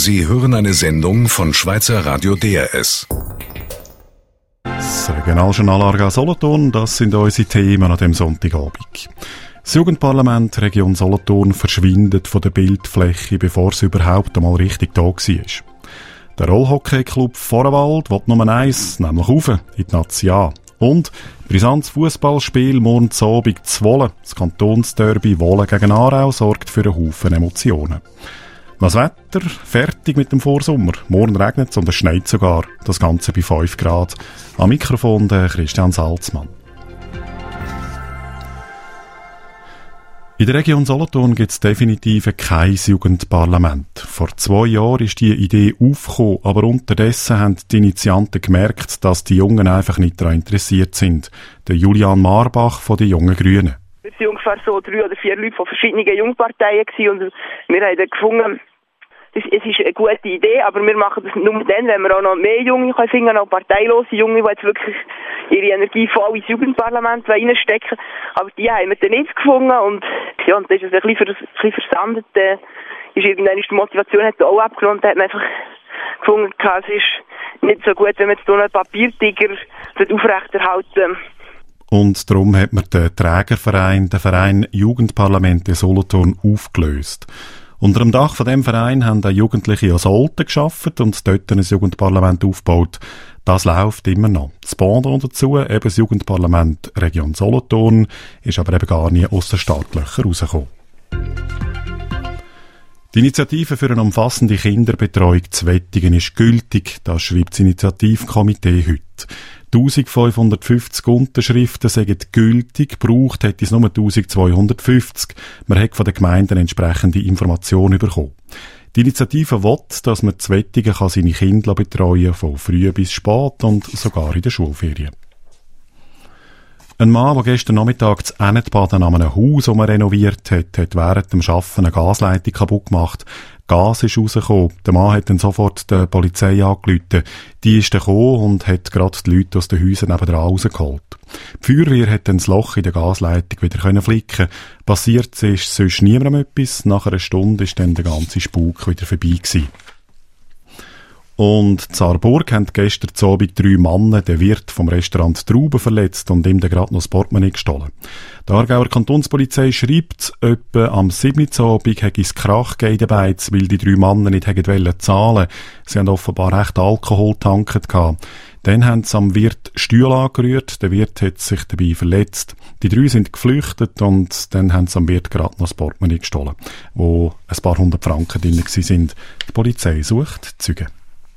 Sie hören eine Sendung von Schweizer Radio DRS. Das Regionaljournal Aargau Solothurn, das sind unsere Themen an dem Sonntagabend. Das Jugendparlament Region Solothurn verschwindet von der Bildfläche, bevor es überhaupt einmal richtig da war. Der Rollhockey-Club Vorwald will Nummer 1, nämlich rauf in die Nazi A. Und brisantes Fußballspiel morgen Abend zu Wohlen. Das Kantonsderby Wohlen gegen Aarau sorgt für einen Haufen Emotionen. Das Wetter, fertig mit dem Vorsommer. Morgen regnet es und es schneit sogar. Das Ganze bei 5 Grad. Am Mikrofon der Christian Salzmann. In der Region Solothurn gibt es definitiv kein Jugendparlament. Vor 2 Jahren ist die Idee aufgekommen, aber unterdessen haben die Initianten gemerkt, dass die Jungen einfach nicht daran interessiert sind. Der Julian Marbach von den Jungen Grünen. Wir waren ungefähr so 3 oder 4 Leute von verschiedenen Jungparteien und wir haben dann gefunden, es ist eine gute Idee, aber wir machen das nur dann, wenn wir auch noch mehr Junge finden, auch parteilose Junge, die jetzt wirklich ihre Energie voll ins Jugendparlament reinstecken. Aber die haben wir dann nicht gefunden und ja, und das ist ein bisschen versandet. Ist irgendwann die Motivation hat auch abgenommen und hat man einfach gefunden, es ist nicht so gut, wenn wir jetzt hier einen Papiertiger aufrechterhalten. Und darum hat man den Trägerverein, den Verein Jugendparlamente Solothurn, aufgelöst. Unter dem Dach von dem Verein haben auch Jugendliche aus Olten gearbeitet und dort ein Jugendparlament aufgebaut. Das läuft immer noch. Das Pendant dazu, eben das Jugendparlament Region Solothurn, ist aber eben gar nie aus den Startlöchern rausgekommen. Die Initiative für eine umfassende Kinderbetreuung zu Wettigen ist gültig, das schreibt das Initiativkomitee heute. 1550 Unterschriften sind gültig, gebraucht hätte es nur 1250. Man hat von den Gemeinden entsprechende Informationen bekommen. Die Initiative will, dass man zu Wettigen seine Kinder betreuen kann, von früh bis spät und sogar in den Schulferien. Ein Mann, der gestern Nachmittag zu Ennetbaden an einem Haus, das man renoviert hat, hat während dem Arbeiten eine Gasleitung kaputt gemacht. Gas ist rausgekommen. Der Mann hat dann sofort die Polizei angerufen. Die ist dann gekommen und hat gerade die Leute aus den Häusern nebenan rausgeholt. Die Feuerwehr hat dann das Loch in der Gasleitung wieder flicken. Passiert ist sonst niemandem etwas. Nach einer Stunde ist dann der ganze Spuk wieder vorbei gewesen. Und in Saarburg haben gestern Abend 3 Männer den Wirt vom Restaurant Trauben verletzt und ihm dann gerade noch das Portemonnaie gestohlen. Die Aargauer Kantonspolizei schreibt, etwa am 7. Abend hätte es Krach gegeben in den Beiz, weil die 3 Männer nicht hätten zahlen. Sie haben offenbar echt Alkohol getankt gehabt. Dann haben sie am Wirt Stühle angerührt, der Wirt hat sich dabei verletzt. Die 3 sind geflüchtet und dann haben sie am Wirt gerade noch das Portemonnaie gestohlen, wo ein paar 100 Franken drin waren. Die Polizei sucht Zeugen.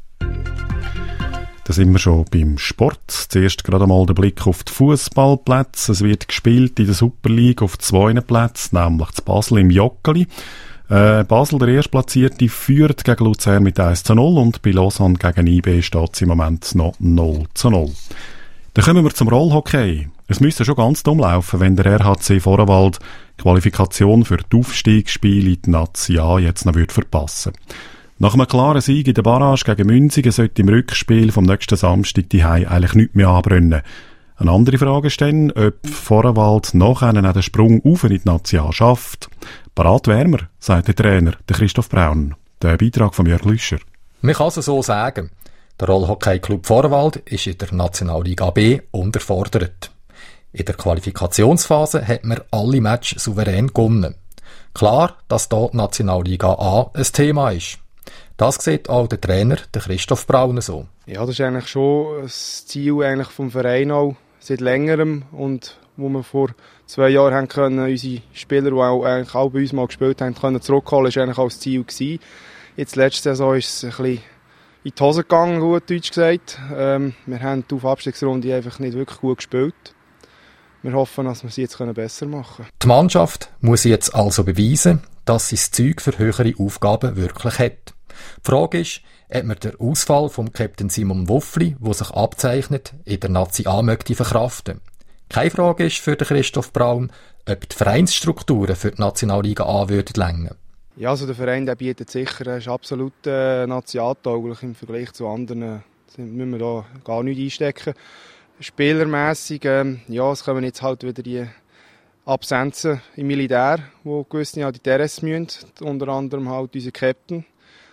Da sind wir schon beim Sport. Zuerst gerade einmal der Blick auf die Fußballplätze. Es wird gespielt in der Super League auf 2 Plätzen, nämlich zu Basel im Joggeli. Basel, der Erstplatzierte, führt gegen Luzern mit 1:0 und bei Lausanne gegen IB steht es im Moment noch 0:0. Dann kommen wir zum Rollhockey. Es müsste schon ganz dumm laufen, wenn der RHC Vorwald Qualifikation für die Aufstiegsspiele in die Nazi A jetzt noch verpassen würde. Nach einem klaren Sieg in der Barrage gegen Münsingen sollte im Rückspiel vom nächsten Samstag die Hei eigentlich nichts mehr anbrennen. Eine andere Frage ist dann, ob Vorwald nachher den Sprung auf in die Nazi A schafft. Parat wärmer, sagt der Trainer, der Christoph Braun. Der Beitrag von Jörg Lüscher. Man kann es so sagen. Der Rollhockey-Club Vorwald ist in der Nationalliga B unterfordert. In der Qualifikationsphase hat man alle Matches souverän gewonnen. Klar, dass dort die Nationalliga A ein Thema ist. Das sieht auch der Trainer, der Christoph Braun, so. Ja, das ist eigentlich schon das Ziel eigentlich vom Verein auch seit längerem und wo wir vor 2 Jahren haben können, unsere Spieler, die auch, eigentlich auch bei uns mal gespielt haben, können zurückholen, ist eigentlich auch das Ziel gewesen. Jetzt letzte Saison ist es ein bisschen in die Hose gegangen, gut Deutsch gesagt. Wir haben auf Abstiegsrunde einfach nicht wirklich gut gespielt. Wir hoffen, dass wir sie jetzt besser machen können. Die Mannschaft muss jetzt also beweisen, dass sie das Zeug für höhere Aufgaben wirklich hat. Die Frage ist, ob man den Ausfall vom Captain Simon Wuffli, der sich abzeichnet, in der Nazi A möchte verkraften. Keine Frage ist für den Christoph Braun, ob die Vereinsstrukturen für die Nationalliga A würden reichen. Ja, also der Verein der bietet sicher, er ist absolut nationaltauglich im Vergleich zu anderen. Da müssen wir da gar nichts einstecken. Spielermässig, ja, es kommen jetzt halt wieder die Absenzen im Militär, wo gewisse an die Terrasse müssen, unter anderem halt unser Captain.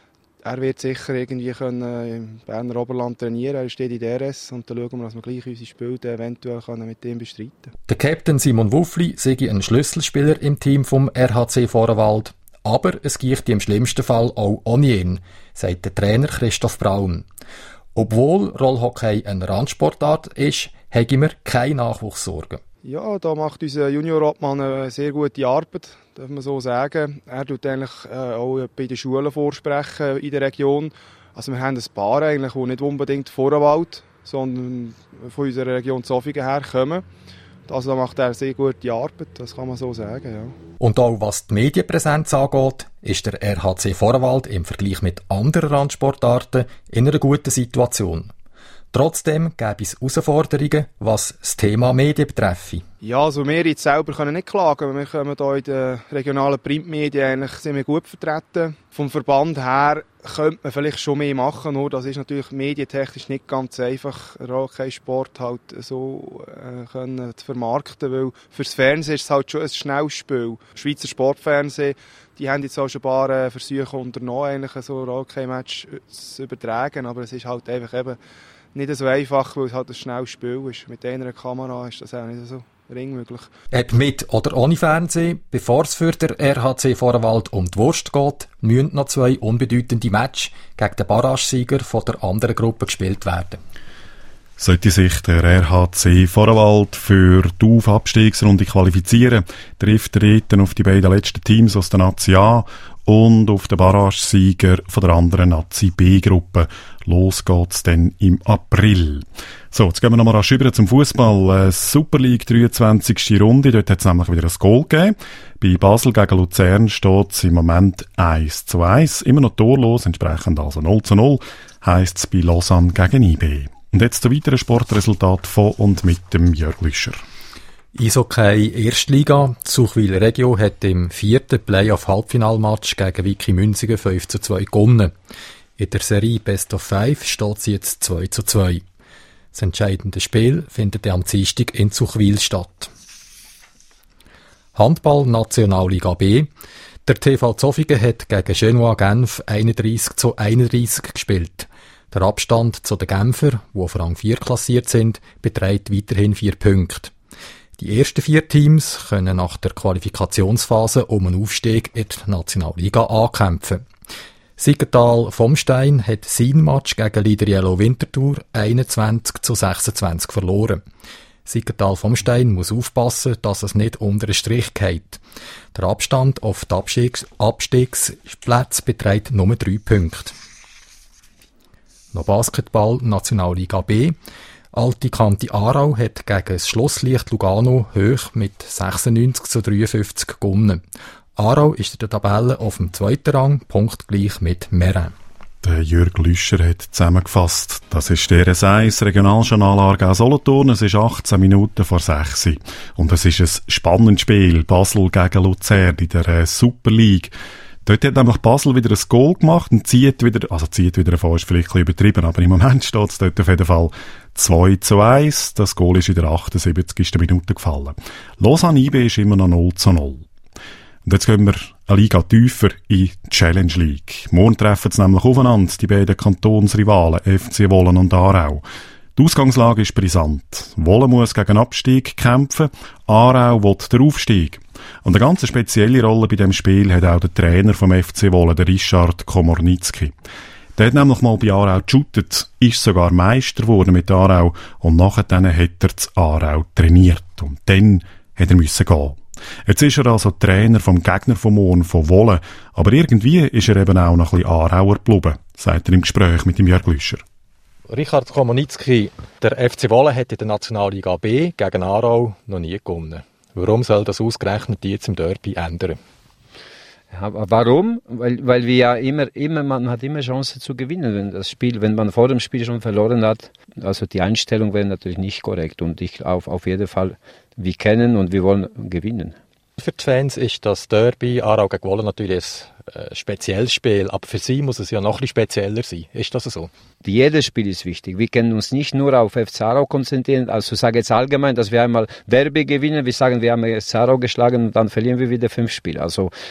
er wird sicher irgendwie im Berner Oberland trainieren. Er steht in der RS und dann schauen wir, dass wir gleich unsere Spiele eventuell mit ihm bestreiten können. Der Captain Simon Wuffli sei ein Schlüsselspieler im Team vom RHC Vorenwald. Aber es geht im schlimmsten Fall auch ohne ihn, sagt der Trainer Christoph Braun. Obwohl Rollhockey eine Randsportart ist, haben wir keine Nachwuchssorgen. Ja, da macht unser Junior-Obmann eine sehr gute Arbeit, darf man so sagen. Er tut eigentlich auch bei den Schulen vorsprechen in der Region. Also wir haben ein paar eigentlich, die nicht unbedingt Vorenwald, sondern von unserer Region Zofingen her kommen. Also da macht er sehr gute Arbeit, das kann man so sagen, ja. Und auch was die Medienpräsenz angeht, ist der RHC Vorenwald im Vergleich mit anderen Randsportarten in einer guten Situation. Trotzdem gäbe es Herausforderungen, was das Thema Medien betreffe. Ja, also wir jetzt selber können nicht klagen. Wir kommen hier in den regionalen Printmedien eigentlich ziemlich gut vertreten. Vom Verband her könnte man vielleicht schon mehr machen, nur das ist natürlich medientechnisch nicht ganz einfach, Rollhockey-Sport halt so können zu vermarkten, weil fürs Fernsehen ist es halt schon ein schnelles Spiel. Schweizer Sportfernsehen, die haben jetzt auch schon ein paar Versuche unternommen, eigentlich so Rollhockey-Match zu übertragen, aber es ist halt einfach eben nicht so einfach, weil es halt ein schnelles Spiel ist. Mit einer Kamera ist das auch nicht so ringmöglich. Ob mit oder ohne Fernsehen, bevor es für den RHC Vorenwald um die Wurst geht, müssen noch 2 unbedeutende Matches gegen den Barragesieger von der anderen Gruppe gespielt werden. Sollte sich der RHC Vorenwald für die Auf-Abstiegsrunde qualifizieren, trifft er dort auf die beiden letzten Teams aus der Nazi A und auf den Barragesieger von der anderen Nazi B-Gruppe. Los geht's dann im April. So, jetzt gehen wir nochmal rasch über zum Fußball. Super League 23. Runde. Dort hat es nämlich wieder ein Goal gegeben. Bei Basel gegen Luzern steht es im Moment 1:1. Immer noch torlos, entsprechend also 0:0. Heisst es bei Lausanne gegen IB. Und jetzt zu weiteren Sportresultaten von und mit dem Jörg Lüscher. Eishockey Erstliga. Zuchwil Regio hat im 4. Playoff-Halbfinalmatch gegen Vicky Münsingen 5:2 gewonnen. In der Serie Best of 5 steht sie jetzt 2:2. Das entscheidende Spiel findet am Dienstag in Zuchwil statt. Handball Nationalliga B. Der TV Zofingen hat gegen Genoa Genf 31:31 gespielt. Der Abstand zu den Genfer, die auf Rang 4 klassiert sind, beträgt weiterhin 4 Punkte. Die ersten 4 Teams können nach der Qualifikationsphase um einen Aufstieg in die Nationalliga ankämpfen. Siggenthal-Vomstein hat sein Match gegen Leader Yellow Winterthur 21:26 verloren. Siggenthal-Vomstein muss aufpassen, dass es nicht unter den Strich geht. Der Abstand auf die Abstiegsplätze beträgt nur 3 Punkte. Noch Basketball Nationalliga B. Alte Kante Aarau hat gegen das Schlusslicht Lugano hoch mit 96:53 gewonnen. Aarau ist in der Tabelle auf dem 2. Rang, punktgleich mit Meren. Der Jörg Lüscher hat zusammengefasst. Das ist der S1 Regionaljournal Aargau Solothurn. Es ist 18 Minuten vor 6 Uhr. Und es ist ein spannendes Spiel. Basel gegen Luzern in der Super League. Dort hat nämlich Basel wieder ein Goal gemacht und zieht wieder davon, ist vielleicht ein bisschen übertrieben, aber im Moment steht es dort auf jeden Fall 2:1. Das Goal ist in der 78. Minute gefallen. Lausanne IB ist immer noch 0:0. Und jetzt gehen wir eine Liga tiefer in die Challenge League. Morgen treffen sie nämlich aufeinander, die beiden Kantonsrivalen FC Wohlen und Aarau. Die Ausgangslage ist brisant. Wohlen muss gegen Abstieg kämpfen, Aarau will den Aufstieg. Und eine ganz spezielle Rolle bei diesem Spiel hat auch der Trainer vom FC Wohlen, der Richard Komornitzki. Der hat nämlich mal bei Aarau geshootet, ist sogar Meister geworden mit Aarau und nachher hat er zu Aarau trainiert. Und dann hat er müssen gehen. Jetzt ist er also Trainer vom Gegner vom Morgen, von Wohlen, aber irgendwie ist er eben auch noch ein bisschen Aarauer geblieben, sagt er im Gespräch mit dem Jörg Lüscher. Richard Komornitzki, der FC Wohlen hat in der Nationalliga B gegen Aarau noch nie gewonnen. Warum soll das ausgerechnet jetzt im Derby ändern? Ja, warum? Weil wir ja immer, man hat immer Chance zu gewinnen, wenn man vor dem Spiel schon verloren hat. Also die Einstellung wäre natürlich nicht korrekt und ich auf jeden Fall, wir kennen und wir wollen gewinnen. Für die Fans ist das Derby Aarau gegen Wohlen natürlich ein spezielles Spiel, aber für sie muss es ja noch ein bisschen spezieller sein. Ist das so? Jedes Spiel ist wichtig. Wir können uns nicht nur auf FC Aarau konzentrieren. Also ich sage jetzt allgemein, dass wir einmal Derby gewinnen. Wir sagen, wir haben FC Aarau geschlagen und dann verlieren wir wieder 5 Spiele. Also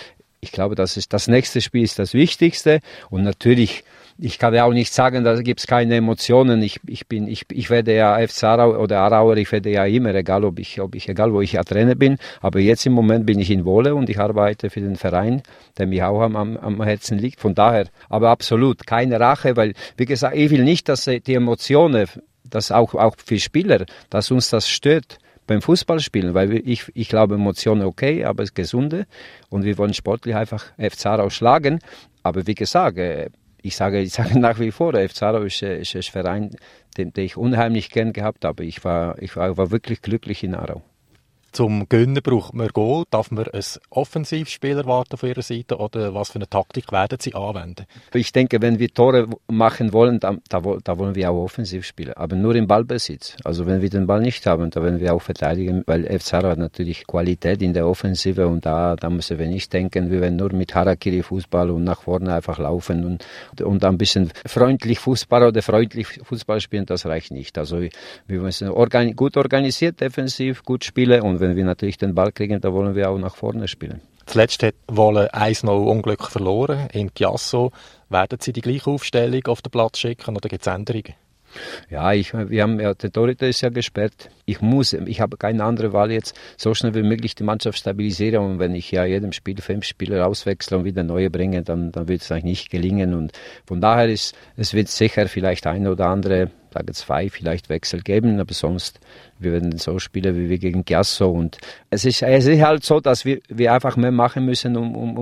Ich glaube, das nächste Spiel ist das Wichtigste. Und natürlich, ich kann ja auch nicht sagen, da gibt es keine Emotionen. Ich werde ja FC Aarau oder Aarauer, ich werde ja immer, egal wo ich ja Trainer bin. Aber jetzt im Moment bin ich in Wohle und ich arbeite für den Verein, der mir auch am Herzen liegt. Von daher, aber absolut keine Rache, weil, wie gesagt, ich will nicht, dass die Emotionen, dass auch für Spieler, dass uns das stört beim Fußballspielen, weil ich glaube, Emotionen okay, aber es gesunde und wir wollen sportlich einfach FC Aarau schlagen. Aber wie gesagt, ich sage nach wie vor, der FC Aarau ist ein Verein, den ich unheimlich gern gehabt habe. Ich war wirklich glücklich in Aarau. Zum Gönnen braucht man Goal. Darf man ein Offensivspiel erwarten von Ihrer Seite oder was für eine Taktik werden Sie anwenden? Ich denke, wenn wir Tore machen wollen, da wollen wir auch offensiv spielen, aber nur im Ballbesitz. Also wenn wir den Ball nicht haben, da werden wir auch verteidigen, weil FC Aarau hat natürlich Qualität in der Offensive und da müssen wir nicht denken, wir werden nur mit Harakiri-Fußball und nach vorne einfach laufen und ein bisschen freundlich Fußball spielen, das reicht nicht. Also wir müssen gut organisiert, defensiv, gut spielen und wenn wir natürlich den Ball kriegen, da wollen wir auch nach vorne spielen. Zuletzt hat Wolle 1-0 Unglück verloren in Chiasso. Werden Sie die gleiche Aufstellung auf den Platz schicken oder gibt es Änderungen? Ja, der Torhüter ist ja gesperrt. Ich habe keine andere Wahl jetzt, so schnell wie möglich die Mannschaft stabilisieren und wenn ich ja jedem Spiel 5 Spieler auswechsle und wieder neue bringe, dann wird es eigentlich nicht gelingen und von daher es wird sicher vielleicht ein oder andere, sage 2 vielleicht Wechsel geben, aber sonst wir werden so spielen wie wir gegen Chiasso und es ist halt so, dass wir einfach mehr machen müssen,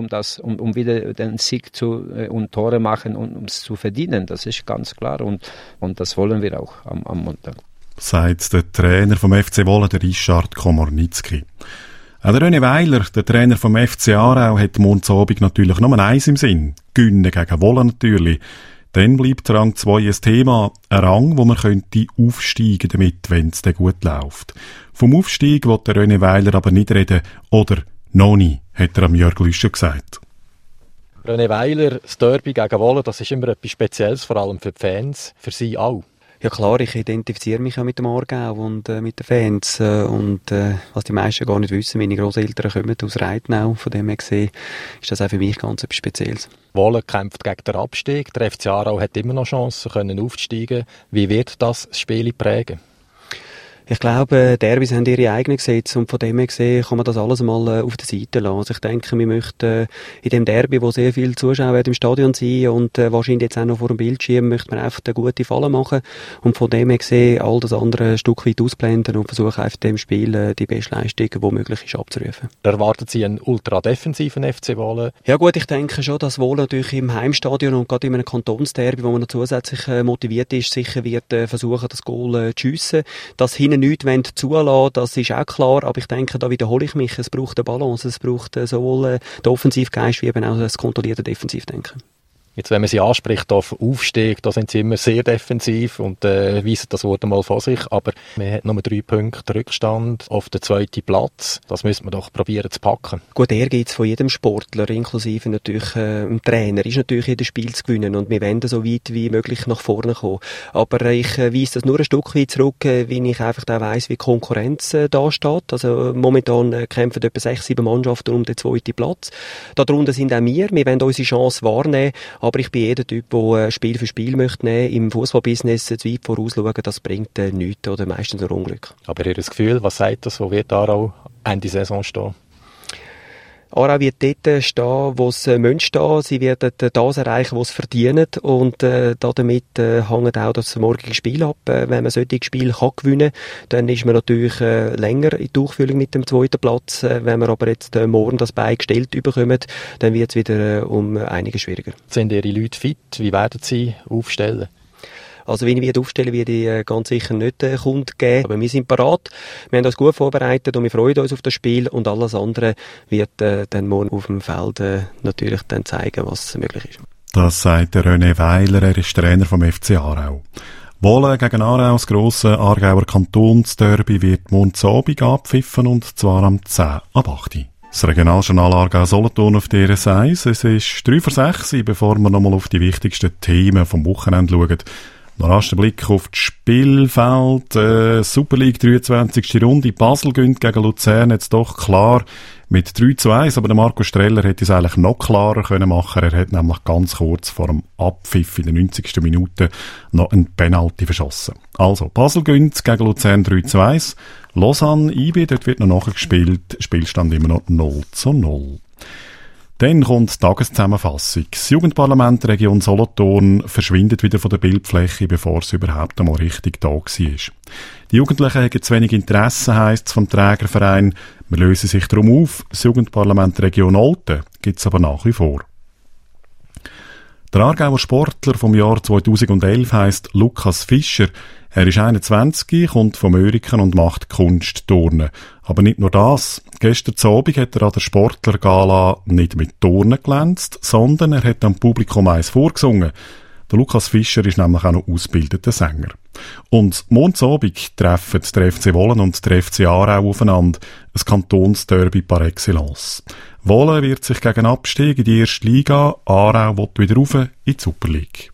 um wieder den Sieg und Tore machen und um es zu verdienen, das ist ganz klar und das wollen wir auch am Montag. Sagt der Trainer vom FC Wolle, der Richard Komornitzki. Auch der René Weiler, der Trainer vom FC Aarau, hat Montagabend natürlich nur eins im Sinn. Gewinnen gegen Wolle natürlich. Dann bleibt Rang 2 ein Thema. Ein Rang, wo man könnte aufsteigen damit, wenn es dann gut läuft. Vom Aufstieg will der René Weiler aber nicht reden. Oder noch nie, hat er am Jörg Lüscher gesagt. René Weiler, das Derby gegen Wolle, das ist immer etwas Spezielles, vor allem für die Fans, für Sie auch. Ja klar, ich identifiziere mich ja mit dem Aargau und mit den Fans was die meisten gar nicht wissen, meine Grosseltern kommen aus Reitnau, von dem her gesehen ist das auch für mich ganz etwas Spezielles. Wolle kämpft gegen den Abstieg, der FC Aarau hat immer noch Chancen, können aufsteigen. Wie wird das Spiel prägen? Ich glaube, Derbys haben ihre eigenen Gesetze und von dem her gesehen kann man das alles mal auf der Seite lassen. Also ich denke, wir möchten in dem Derby, wo sehr viele Zuschauer im Stadion sind und wahrscheinlich jetzt auch noch vor dem Bildschirm, möchte man einfach eine gute Falle machen und von dem her gesehen all das andere ein Stück weit ausblenden und versuchen einfach in dem Spiel die beste Leistung, die möglich ist, abzurufen. Erwarten Sie einen ultra-defensiven FC Wolle? Ja gut, ich denke schon, dass Wolle natürlich im Heimstadion und gerade in einem Kantonsderby, wo man noch zusätzlich motiviert ist, sicher wird versuchen, das Goal zu schiessen. Das hinten nichts zulassen, das ist auch klar, aber ich denke, da wiederhole ich mich, es braucht eine Balance, es braucht sowohl den Offensivgeist wie eben auch das kontrollierte Defensivdenken. Jetzt, wenn man sie anspricht auf Aufstieg, da sind sie immer sehr defensiv und weisen das Wort mal vor sich, aber man hat nur 3 Punkte Rückstand auf den 2. Platz. Das müsste man doch probieren zu packen. Gut, Ehrgeiz von jedem Sportler, inklusive natürlich dem Trainer, ist natürlich jedes Spiel zu gewinnen und wir wollen so weit wie möglich nach vorne kommen. Aber ich weise das nur ein Stück weit zurück, weil ich einfach auch weiss, wie Konkurrenz da steht. Also momentan kämpfen etwa 6-7 Mannschaften um den 2. Platz. Darunter sind auch wir wollen unsere Chance wahrnehmen. Aber ich bin jeder Typ, der Spiel für Spiel möchte nehmen. Im Fußballbusiness zu weit vorausschauen, das bringt nichts oder meistens nur Unglück. Aber Ihr Gefühl, was sagt das, wo wird Aarau Ende Saison stehen? Aarau wird dort stehen, wo es stehen. Sie werden das erreichen, was sie verdienen. Und damit hängt auch das morgige Spiel ab. Wenn man solche Spiele gewinnen kann, dann ist man natürlich länger in der Durchführung mit dem 2. Platz. Wenn wir aber jetzt morgen das Bein gestellt bekommen, dann wird es wieder um einiges schwieriger. Sind Ihre Leute fit? Wie werden Sie aufstellen? Also wie ich aufstellen werde ich ganz sicher nicht kundgeben. Aber wir sind parat, wir haben uns gut vorbereitet und wir freuen uns auf das Spiel und alles andere wird dann morgen auf dem Feld natürlich dann zeigen, was möglich ist. Das sagt der René Weiler, er ist Trainer vom FC Aarau. Wolle gegen Aarau, das grosse Aargauer Kantonsderby, wird Montagabend abpfiffen und zwar am 10 ab 8. Das Regionaljournal Aargau-Solothurn auf DRS 1. Es ist 5:03, bevor wir nochmal auf die wichtigsten Themen vom Wochenende schauen. Noch rasch der Blick auf das Spielfeld. Super League 23. Runde. Basel gewinnt gegen Luzern jetzt doch klar mit 3:1. Aber der Marco Streller hätte es eigentlich noch klarer können machen. Er hat nämlich ganz kurz vor dem Abpfiff in der 90. Minute noch einen Penalty verschossen. Also, Basel gewinnt gegen Luzern 3:1. Lausanne, IB, dort wird noch nachgespielt. Spielstand immer noch 0:0. Dann kommt die Tageszusammenfassung. Das Jugendparlament Region Solothurn verschwindet wieder von der Bildfläche, bevor es überhaupt einmal richtig da war. Die Jugendlichen haben zu wenig Interesse, heisst es vom Trägerverein. Wir lösen sich darum auf. Das Jugendparlament Region Olten gibt es aber nach wie vor. Der Aargauer Sportler vom Jahr 2011 heisst Lukas Fischer. Er ist 21, kommt vom Öriken und macht Kunstturnen. Aber nicht nur das. Gestern Abend hat er an der Sportlergala nicht mit Turnen glänzt, sondern er hat am Publikum eins vorgesungen. Der Lukas Fischer ist nämlich auch noch ausgebildeter Sänger. Und Montagabend treffen der FC Wohlen und der FC Aarau aufeinander. Ein Kantonsderby par excellence. Wohlen wird sich gegen Abstieg in die erste Liga, Aarau will wieder rauf in die Super League.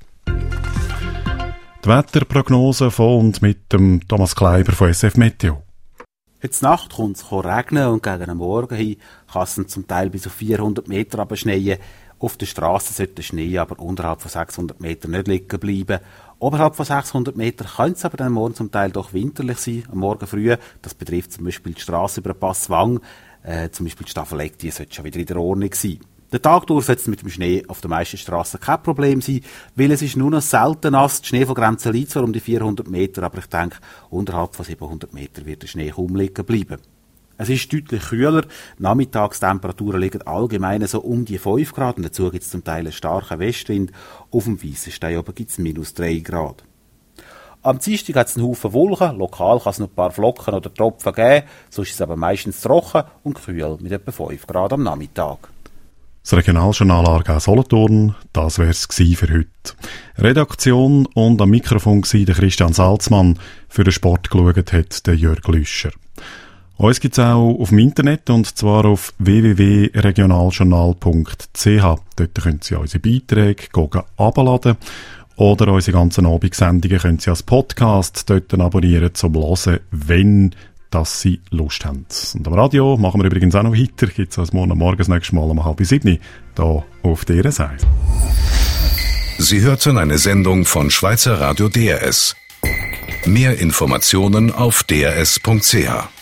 Die Wetterprognose von und mit dem Thomas Kleiber von SF Meteo. Heute Nacht kommt es regnen und gegen den Morgen hin kann es zum Teil bis auf 400 Meter abschneien. Auf der Straße sollte der Schnee aber unterhalb von 600 Metern nicht liegen bleiben. Oberhalb von 600 Metern könnte es aber dann morgen zum Teil doch winterlich sein, am Morgen früh. Das betrifft zum Beispiel die Straße über den Pass Wang. Zum Beispiel die Staffelegg, die sollte schon wieder in der Ordnung sein. Der Tag durch sollte es mit dem Schnee auf den meisten Strassen kein Problem sein, weil es ist nur noch selten nass. Die Schneefallgrenze liegt zwar um die 400 Meter, aber ich denke, unterhalb von 700 Meter wird der Schnee kaum liegen bleiben. Es ist deutlich kühler. Nachmittagstemperaturen liegen allgemein so um die 5 Grad und dazu gibt es zum Teil einen starken Westwind. Auf dem Weissenstein oben gibt es -3 Grad. Am Dienstag hat es einen Haufen Wolken. Lokal kann es noch ein paar Flocken oder Tropfen geben. So ist es aber meistens trocken und kühl mit etwa 5 Grad am Nachmittag. Das Regionaljournal Aargau Solothurn, das wär's gsi für heute. Redaktion und am Mikrofon gsi der Christian Salzmann. Für den Sport geschaut hat der Jörg Lüscher. Uns gibt's auch auf dem Internet, und zwar auf www.regionaljournal.ch. Dort können Sie unsere Beiträge herunterladen. Oder unsere ganzen Abendsendungen können Sie als Podcast dort abonnieren, zum Hören, wenn dass Sie Lust haben. Und am Radio machen wir übrigens auch noch weiter. Gibt es morgen das nächste Mal um 6:30 hier auf DRS 1. Sie hörten eine Sendung von Schweizer Radio DRS. Mehr Informationen auf drs.ch.